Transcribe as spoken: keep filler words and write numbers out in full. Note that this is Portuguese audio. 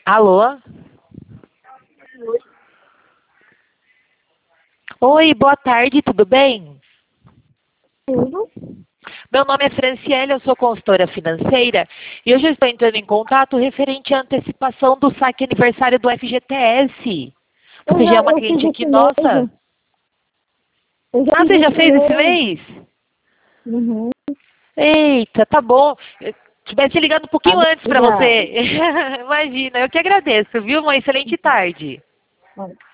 Alô? Oi, boa tarde, tudo bem? Tudo? Meu nome é Franciele, eu sou consultora financeira e hoje eu estou entrando em contato referente à antecipação do saque aniversário do F G T S. Eu Você já é já uma eu fiz cliente aqui esse nossa? mês. Eu já Ah, fiz você já esse fez esse mês. mês? Uhum. Eita, tá bom. Eu tivesse ligado um pouquinho antes para Obrigada. você. Imagina, eu que agradeço, viu? Uma excelente tarde. Bom.